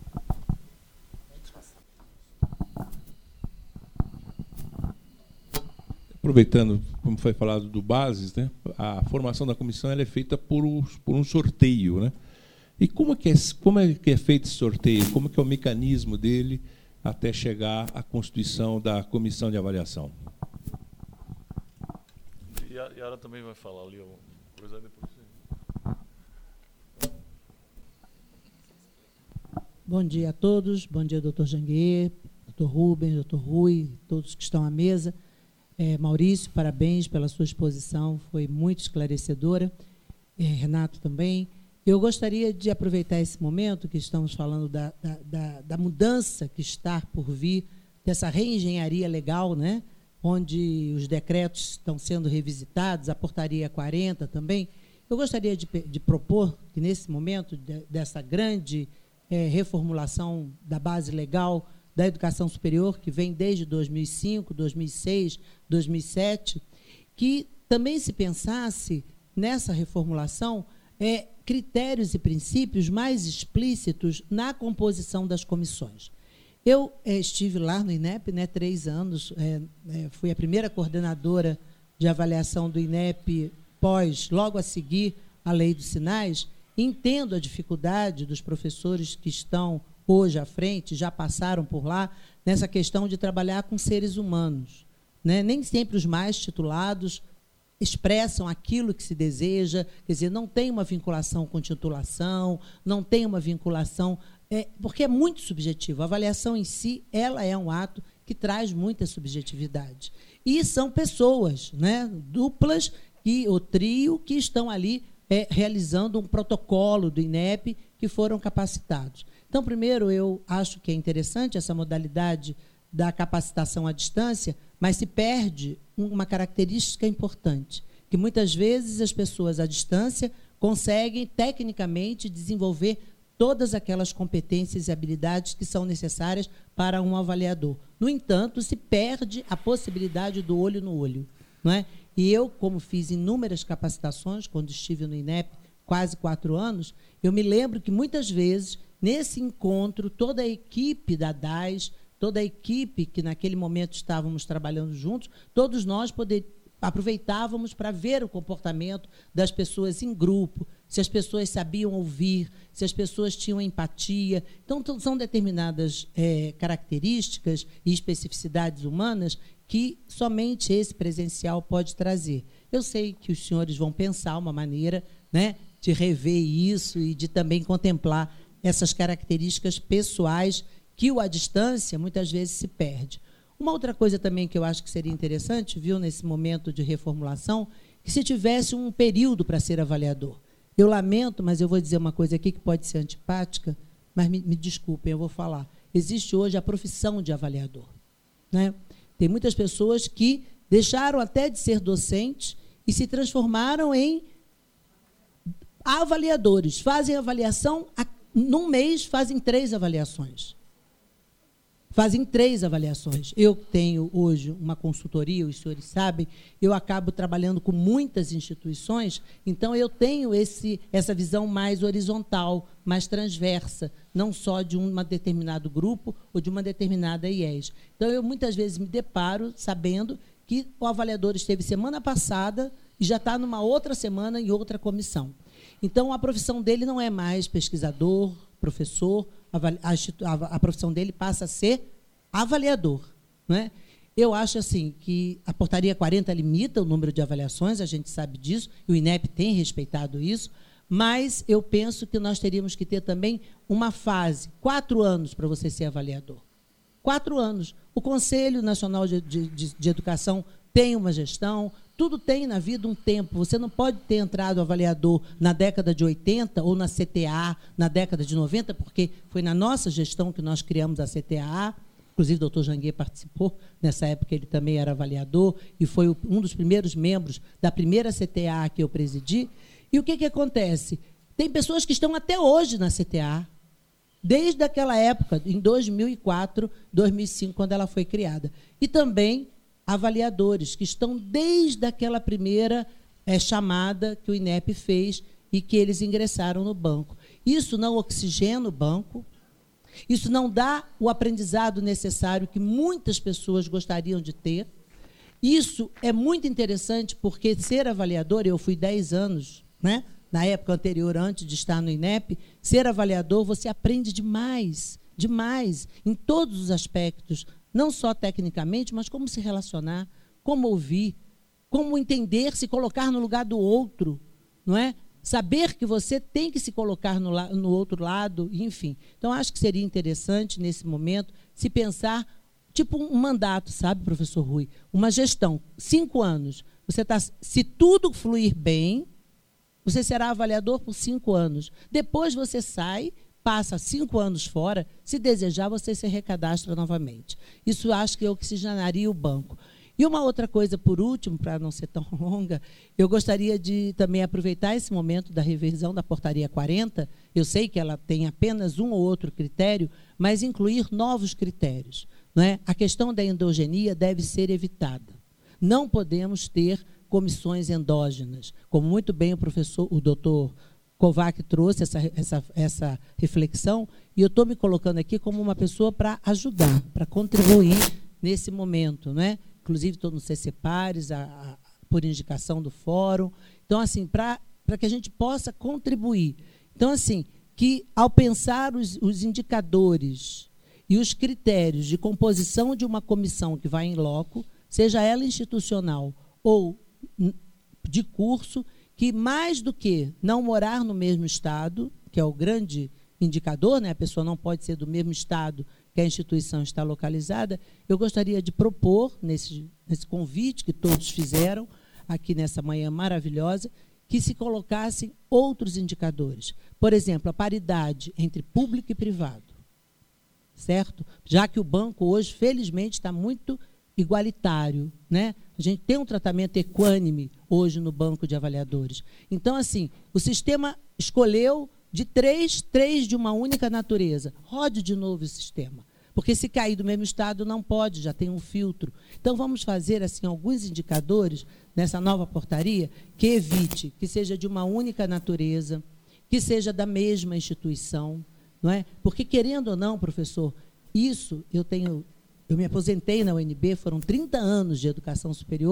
Aproveitando, como foi falado do Bases, né, a formação da comissão ela é feita por, por um sorteio. Né? E como é, que é, como é que é feito esse sorteio? Como é que é o mecanismo dele até chegar à constituição da comissão de avaliação? E a Yara também vai falar ali. Depois. Bom dia a todos, bom dia, doutor Janguier, doutor Rubens, doutor Rui, todos que estão à mesa. É, Maurício, parabéns pela sua exposição, foi muito esclarecedora. É, Renato também. Eu gostaria de aproveitar esse momento que estamos falando da, da, da, da mudança que está por vir, dessa reengenharia legal, né? Onde os decretos estão sendo revisitados, a portaria quarenta também. Eu gostaria de, de propor que, nesse momento, de, dessa grande é, reformulação da base legal da educação superior, que vem desde dois mil e cinco, dois mil e seis, dois mil e sete, que também se pensasse, nessa reformulação, é, critérios e princípios mais explícitos na composição das comissões. Eu é, estive lá no INEP, né, três anos, é, é, fui a primeira coordenadora de avaliação do INEP pós, logo a seguir, a Lei dos Sinais. Entendo a dificuldade dos professores que estão hoje à frente, já passaram por lá, nessa questão de trabalhar com seres humanos. Né? Nem sempre os mais titulados expressam aquilo que se deseja, quer dizer, não tem uma vinculação com titulação, não tem uma vinculação... É, porque é muito subjetivo. A avaliação em si, ela é um ato que traz muita subjetividade. E são pessoas, né, duplas e o trio que estão ali é, realizando um protocolo do INEP que foram capacitados. Então, primeiro, eu acho que é interessante essa modalidade da capacitação à distância, mas se perde uma característica importante, que muitas vezes as pessoas à distância conseguem, tecnicamente, desenvolver todas aquelas competências e habilidades que são necessárias para um avaliador. No entanto, se perde a possibilidade do olho no olho. Não é? E eu, como fiz inúmeras capacitações, quando estive no INEP, quase quatro anos, eu me lembro que, muitas vezes, nesse encontro, toda a equipe da D A S, toda a equipe que, naquele momento, estávamos trabalhando juntos, todos nós poder, aproveitávamos para ver o comportamento das pessoas em grupo, se as pessoas sabiam ouvir, se as pessoas tinham empatia. Então, são determinadas é, características e especificidades humanas que somente esse presencial pode trazer. Eu sei que os senhores vão pensar uma maneira, né, de rever isso e de também contemplar essas características pessoais que o à distância muitas vezes se perde. Uma outra coisa também que eu acho que seria interessante, viu, nesse momento de reformulação, que se tivesse um período para ser avaliador. Eu lamento, mas eu vou dizer uma coisa aqui que pode ser antipática, mas me, me desculpem, eu vou falar. Existe hoje a profissão de avaliador, né? Tem muitas pessoas que deixaram até de ser docentes e se transformaram em avaliadores. Fazem avaliação, num mês fazem três avaliações. Fazem três avaliações. Eu tenho hoje uma consultoria, os senhores sabem, eu acabo trabalhando com muitas instituições, então eu tenho esse, essa visão mais horizontal, mais transversa, não só de um determinado grupo ou de uma determinada I E S. Então, eu muitas vezes me deparo sabendo que o avaliador esteve semana passada e já está numa outra semana em outra comissão. Então, a profissão dele não é mais pesquisador, professor, a, a, a profissão dele passa a ser avaliador, não é? Eu acho assim que a portaria quarenta limita o número de avaliações, a gente sabe disso, e o INEP tem respeitado isso, mas eu penso que nós teríamos que ter também uma fase, quatro anos para você ser avaliador. Quatro anos. O Conselho Nacional de, de, de Educação tem uma gestão, tudo tem na vida um tempo. Você não pode ter entrado avaliador na década de oitenta ou na C T A na década de noventa, porque foi na nossa gestão que nós criamos a C T A. Inclusive, o doutor Janguier participou. Nessa época, ele também era avaliador e foi um dos primeiros membros da primeira C T A que eu presidi. E o que, que acontece? Tem pessoas que estão até hoje na C T A, desde aquela época, em dois mil e quatro, dois mil e cinco, quando ela foi criada. E também avaliadores que estão desde aquela primeira é, chamada que o INEP fez e que eles ingressaram no banco. Isso não oxigena o banco, isso não dá o aprendizado necessário que muitas pessoas gostariam de ter. Isso é muito interessante, porque ser avaliador, eu fui dez anos, né, na época anterior, antes de estar no INEP, ser avaliador, você aprende demais, demais, em todos os aspectos, não só tecnicamente, mas como se relacionar, como ouvir, como entender, se colocar no lugar do outro, não é? Saber que você tem que se colocar no, no outro lado, enfim. Então, acho que seria interessante, nesse momento, se pensar, tipo um mandato, sabe, professor Rui? Uma gestão, cinco anos. Você tá, se tudo fluir bem, você será avaliador por cinco anos. Depois você sai, passa cinco anos fora, se desejar, você se recadastra novamente. Isso acho que oxigenaria o banco. E uma outra coisa, por último, para não ser tão longa, eu gostaria de também aproveitar esse momento da revisão da portaria quarenta, eu sei que ela tem apenas um ou outro critério, mas incluir novos critérios, não é? A questão da endogenia deve ser evitada. Não podemos ter comissões endógenas, como muito bem o professor, o doutor Kovac trouxe essa, essa, essa reflexão, e eu estou me colocando aqui como uma pessoa para ajudar, para contribuir nesse momento, não é? Inclusive, estou no C C Pares, a, a, por indicação do fórum. Então, assim, para que a gente possa contribuir. Então, assim, que ao pensar os, os indicadores e os critérios de composição de uma comissão que vai em loco, seja ela institucional ou de curso, que mais do que não morar no mesmo estado, que é o grande indicador, né? A pessoa não pode ser do mesmo estado que a instituição está localizada, eu gostaria de propor, nesse, nesse convite que todos fizeram, aqui nessa manhã maravilhosa, que se colocassem outros indicadores. Por exemplo, a paridade entre público e privado, certo? Já que o banco hoje, felizmente, está muito igualitário, né? A gente tem um tratamento equânime hoje no banco de avaliadores. Então, assim, o sistema escolheu de três, três de uma única natureza. Rode de novo o sistema. Porque se cair do mesmo estado, não pode, já tem um filtro. Então, vamos fazer assim alguns indicadores nessa nova portaria que evite que seja de uma única natureza, que seja da mesma instituição, não é? Porque, querendo ou não, professor, isso eu tenho... Eu me aposentei na U N B, foram trinta anos de educação superior,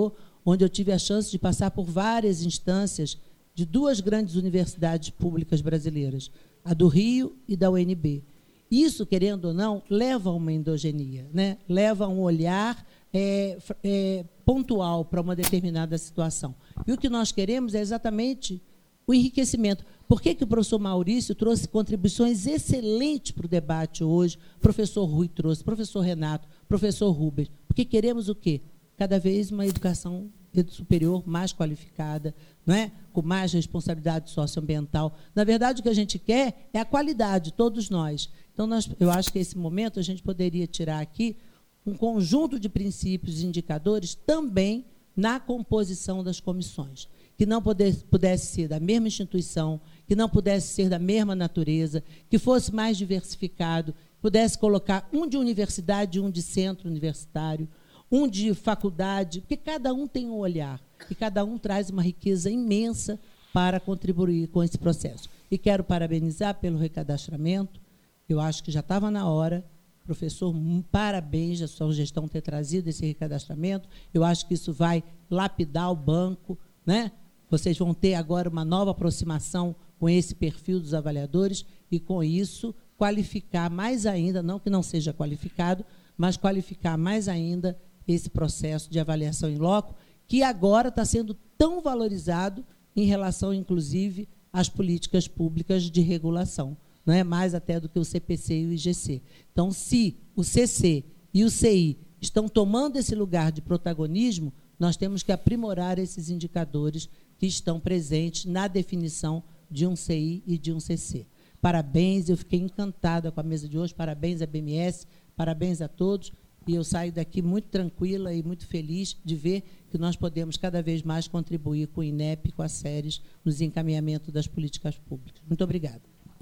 onde eu tive a chance de passar por várias instâncias de duas grandes universidades públicas brasileiras, a do Rio e da U N B. Isso, querendo ou não, leva a uma endogenia, né? Leva a um olhar é, é, pontual para uma determinada situação. E o que nós queremos é exatamente o enriquecimento. Por que, que o professor Maurício trouxe contribuições excelentes para o debate hoje, o professor Rui trouxe, o professor Renato, o professor Rubens? Porque queremos o quê? Cada vez uma educação superior mais qualificada, não é? Com mais responsabilidade socioambiental. Na verdade, o que a gente quer é a qualidade, todos nós. Então, nós, eu acho que, nesse momento, a gente poderia tirar aqui um conjunto de princípios e indicadores também na composição das comissões, que não pudesse, pudesse ser da mesma instituição, que não pudesse ser da mesma natureza, que fosse mais diversificado, pudesse colocar um de universidade e um de centro universitário, um de faculdade, porque cada um tem um olhar e cada um traz uma riqueza imensa para contribuir com esse processo. E quero parabenizar pelo recadastramento. Eu acho que já estava na hora. Professor, parabéns à sua gestão ter trazido esse recadastramento. Eu acho que isso vai lapidar o banco, né? Vocês vão ter agora uma nova aproximação com esse perfil dos avaliadores e, com isso, qualificar mais ainda, não que não seja qualificado, mas qualificar mais ainda esse processo de avaliação em loco, que agora está sendo tão valorizado em relação, inclusive, às políticas públicas de regulação, não é mais até do que o C P C e o I G C. Então, se o C C e o C I estão tomando esse lugar de protagonismo, nós temos que aprimorar esses indicadores que estão presentes na definição de um C I e de um C C. Parabéns, eu fiquei encantada com a mesa de hoje, parabéns à B M S, parabéns a todos, e eu saio daqui muito tranquila e muito feliz de ver que nós podemos cada vez mais contribuir com o INEP, com as séries, nos encaminhamentos das políticas públicas. Muito obrigada.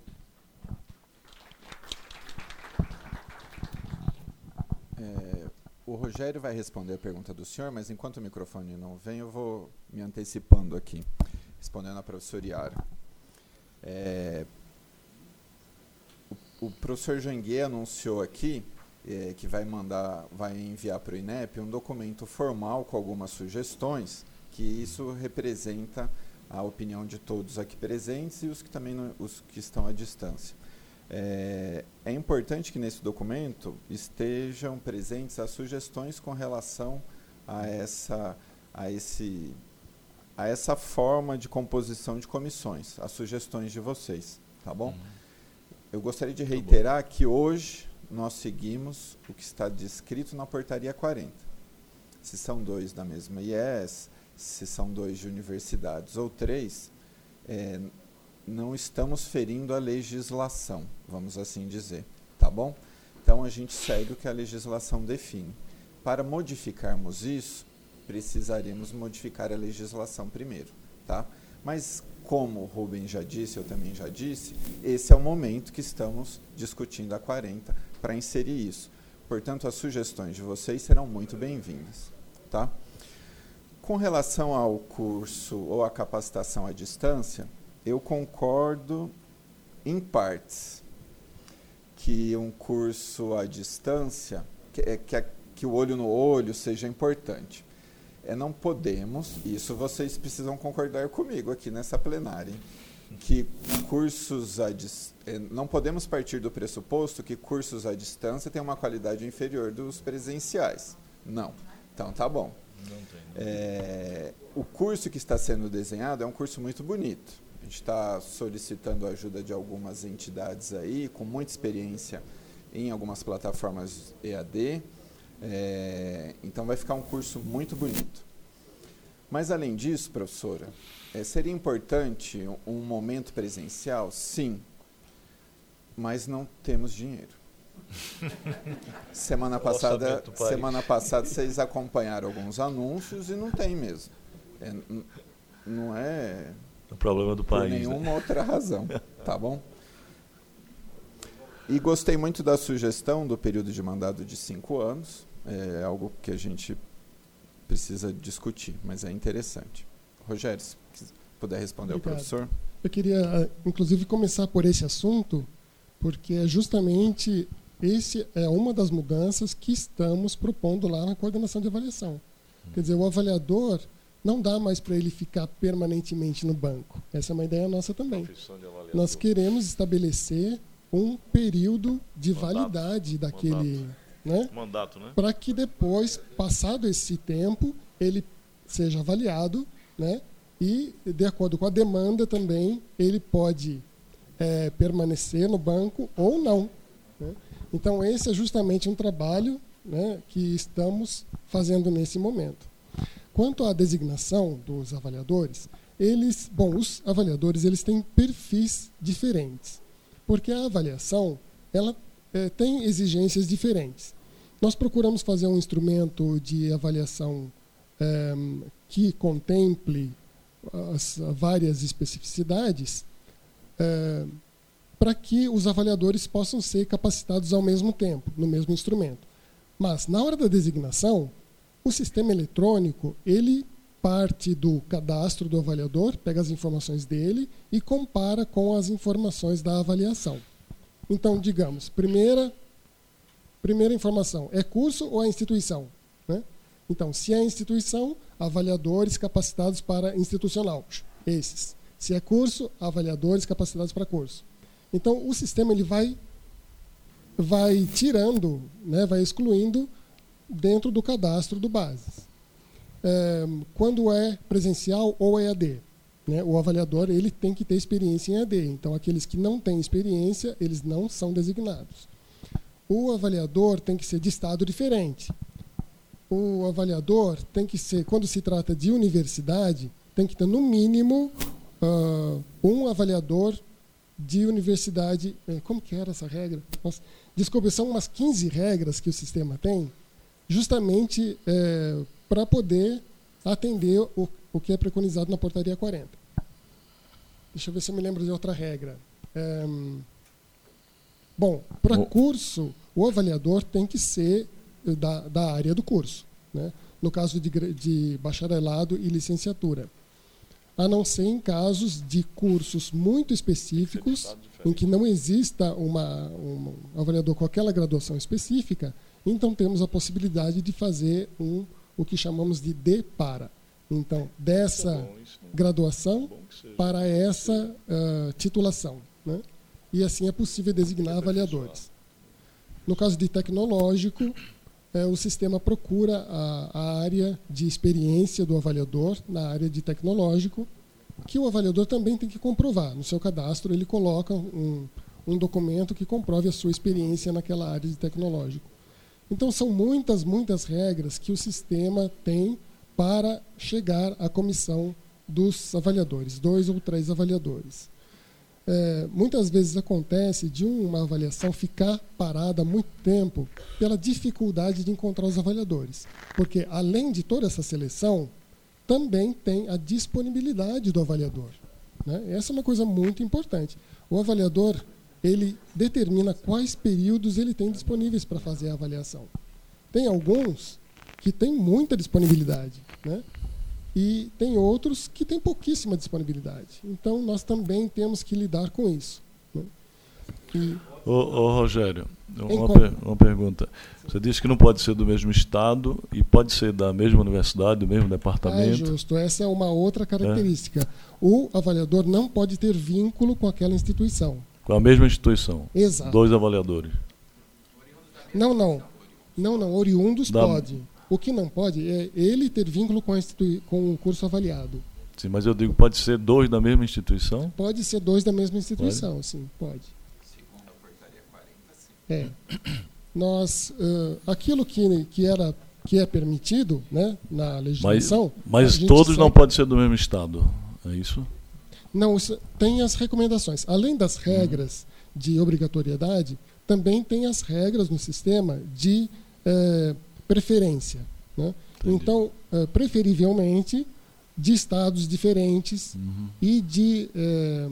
É, o Rogério vai responder a pergunta do senhor, mas enquanto o microfone não vem, eu vou me antecipando aqui, respondendo à professora Yara. É, o, o professor Janguier anunciou aqui é, que vai mandar, vai enviar para o INEP um documento formal com algumas sugestões, que isso representa a opinião de todos aqui presentes e os que também não, os que estão à distância. É, é importante que nesse documento estejam presentes as sugestões com relação a essa, a esse, a essa forma de composição de comissões, as sugestões de vocês, tá bom? Uhum. Eu gostaria de reiterar que hoje nós seguimos o que está descrito na portaria quarenta. Se são dois da mesma I E S, se são dois de universidades ou três, é, não estamos ferindo a legislação, vamos assim dizer, tá bom? Então, a gente segue o que a legislação define. Para modificarmos isso, precisaremos modificar a legislação primeiro, tá? Mas, como o Rubens já disse, eu também já disse, esse é o momento que estamos discutindo a quarenta para inserir isso. Portanto, as sugestões de vocês serão muito bem-vindas, tá? Com relação ao curso ou à capacitação à distância, eu concordo em partes que um curso à distância, que, é, que, é, que o olho no olho seja importante. É, não podemos, isso vocês precisam concordar comigo aqui nessa plenária, hein, que cursos à é, não podemos partir do pressuposto que cursos à distância têm uma qualidade inferior dos presenciais. Não. Então, tá bom. Não tem, não. É, o curso que está sendo desenhado é um curso muito bonito. A gente está solicitando a ajuda de algumas entidades aí, com muita experiência em algumas plataformas E A D. É, então, vai ficar um curso muito bonito. Mas, além disso, professora, é, seria importante um momento presencial? Sim, mas não temos dinheiro. Semana passada, semana passada, vocês acompanharam alguns anúncios e não tem mesmo. É, não é... O problema do país. Por nenhuma né? outra razão, tá bom? E gostei muito da sugestão do período de mandato de cinco anos. É algo que a gente precisa discutir, mas é interessante. Rogério, se puder responder ao professor. Eu queria, inclusive, começar por esse assunto, porque é justamente esse é uma das mudanças que estamos propondo lá na coordenação de avaliação. Quer dizer, o avaliador não dá mais para ele ficar permanentemente no banco. Essa é uma ideia nossa também. Nós queremos estabelecer um período de mandato, validade daquele... Né? Mandato, né? Para que depois, passado esse tempo, ele seja avaliado, né? E, de acordo com a demanda também, ele pode é, permanecer no banco ou não. Né? Então, esse é justamente um trabalho, né, que estamos fazendo nesse momento. Quanto à designação dos avaliadores, eles, bom, os avaliadores eles têm perfis diferentes, porque a avaliação ela é, tem exigências diferentes. Nós procuramos fazer um instrumento de avaliação é, que contemple as várias especificidades, é, para que os avaliadores possam ser capacitados ao mesmo tempo, no mesmo instrumento. Mas, na hora da designação, o sistema eletrônico ele parte do cadastro do avaliador, pega as informações dele e compara com as informações da avaliação. Então, digamos, primeira, primeira informação, é curso ou é instituição? Né? Então, se é instituição, avaliadores capacitados para institucional, esses. Se é curso, avaliadores capacitados para curso. Então, o sistema ele vai, vai tirando, né, vai excluindo dentro do cadastro do Bases. É, quando é presencial ou E A D, né, o avaliador ele tem que ter experiência em E A D. Então, aqueles que não têm experiência, eles não são designados. O avaliador tem que ser de estado diferente. O avaliador tem que ser, quando se trata de universidade, tem que ter, no mínimo, uh, um avaliador de universidade. Como que era essa regra? Nossa, desculpa, são umas quinze regras que o sistema tem, justamente é, para poder atender o, o que é preconizado na portaria quarenta. Deixa eu ver se eu me lembro de outra regra. É, bom, para curso, o avaliador tem que ser da, da área do curso, né? No caso de, de bacharelado e licenciatura. A não ser em casos de cursos muito específicos, em que não exista uma, um avaliador com aquela graduação específica, então temos a possibilidade de fazer um, o que chamamos de D para. Então, dessa graduação para essa uh, titulação. Né? E assim é possível designar avaliadores. No caso de tecnológico, é, o sistema procura a, a área de experiência do avaliador na área de tecnológico, que o avaliador também tem que comprovar. No seu cadastro, ele coloca um, um documento que comprove a sua experiência naquela área de tecnológico. Então, são muitas, muitas regras que o sistema tem para chegar à comissão dos avaliadores, dois ou três avaliadores. É, muitas vezes acontece de uma avaliação ficar parada há muito tempo pela dificuldade de encontrar os avaliadores. Porque, além de toda essa seleção, também tem a disponibilidade do avaliador. Né? Essa é uma coisa muito importante. O avaliador ele determina quais períodos ele tem disponíveis para fazer a avaliação. Tem alguns que têm muita disponibilidade, né? E tem outros que têm pouquíssima disponibilidade. Então, nós também temos que lidar com isso. Né? E, ô, ô, Rogério, uma, per uma pergunta. Você disse que não pode ser do mesmo estado e pode ser da mesma universidade, do mesmo departamento. É justo, essa é uma outra característica. É. O avaliador não pode ter vínculo com aquela instituição. Com a mesma instituição? Exato. Dois avaliadores? Não, não. Não, não. Oriundos da... pode. O que não pode é ele ter vínculo com, a com o curso avaliado. Sim, mas eu digo, pode ser dois da mesma instituição? Pode ser dois da mesma instituição, pode? Sim, pode. Segundo a portaria quarenta, sim. É. Nós, uh, aquilo que, que, era, que é permitido, né, na legislação... Mas, mas todos sempre... não podem ser do mesmo estado, é isso? Não, tem as recomendações. Além das regras hum. de obrigatoriedade, também tem as regras no sistema de... Eh, preferência. Né? Então, uh, preferivelmente, de estados diferentes uhum. e de, é,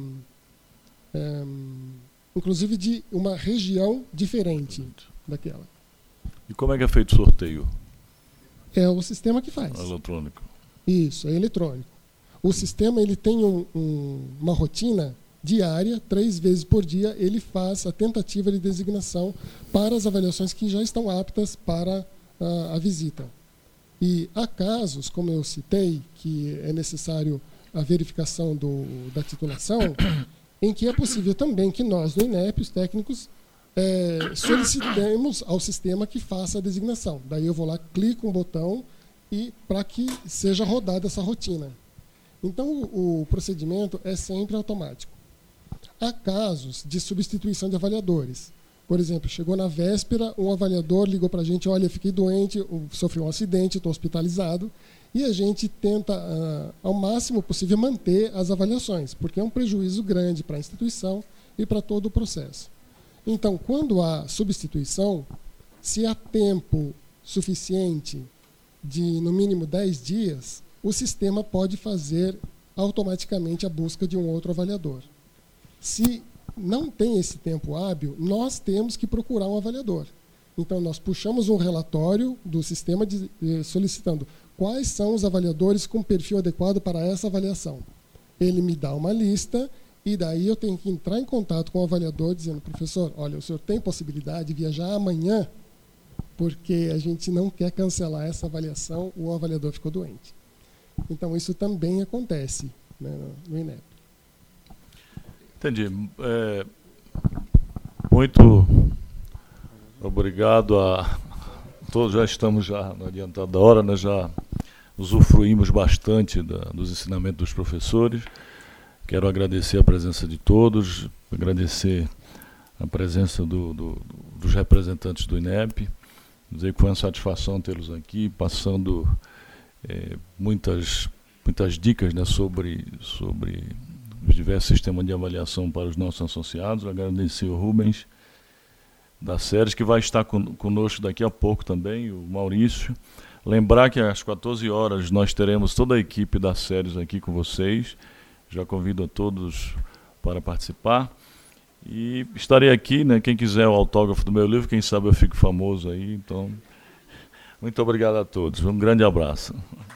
é, inclusive, de uma região diferente Perfeito. daquela. E como é que é feito o sorteio? É o sistema que faz. É eletrônico. Isso, é eletrônico. O sistema ele tem um, um, uma rotina diária, três vezes por dia, ele faz a tentativa de designação para as avaliações que já estão aptas para a, a visita. E há casos, como eu citei, que é necessário a verificação do, da titulação, em que é possível também que nós, no INEP, os técnicos, é, solicitemos ao sistema que faça a designação. Daí eu vou lá, clico um botão e para que seja rodada essa rotina. Então, o, o procedimento é sempre automático. Há casos de substituição de avaliadores. Por exemplo, chegou na véspera, um avaliador ligou para a gente, olha, fiquei doente, sofri um acidente, estou hospitalizado, e a gente tenta, uh, ao máximo possível, manter as avaliações, porque é um prejuízo grande para a instituição e para todo o processo. Então, quando há substituição, se há tempo suficiente de, no mínimo, dez dias, o sistema pode fazer automaticamente a busca de um outro avaliador. Se não tem esse tempo hábil, nós temos que procurar um avaliador. Então, nós puxamos um relatório do sistema de, de, solicitando quais são os avaliadores com perfil adequado para essa avaliação. Ele me dá uma lista e daí eu tenho que entrar em contato com o avaliador dizendo, professor, olha, o senhor tem possibilidade de viajar amanhã porque a gente não quer cancelar essa avaliação, o avaliador ficou doente. Então, isso também acontece, né, no INEP. Entendi. É, muito obrigado a todos. Já estamos já no adiantado da hora, né? Já usufruímos bastante da, dos ensinamentos dos professores. Quero agradecer a presença de todos, agradecer a presença do, do, dos representantes do INEP, dizer que foi uma satisfação tê-los aqui, passando é, muitas, muitas dicas, né, sobre, sobre os diversos sistemas de avaliação para os nossos associados. Agradecer o Rubens da Séries, que vai estar con conosco daqui a pouco também, o Maurício. Lembrar que às quatorze horas nós teremos toda a equipe da Séries aqui com vocês. Já convido a todos para participar. E estarei aqui, né? Quem quiser o autógrafo do meu livro, quem sabe eu fico famoso aí. Então, muito obrigado a todos. Um grande abraço.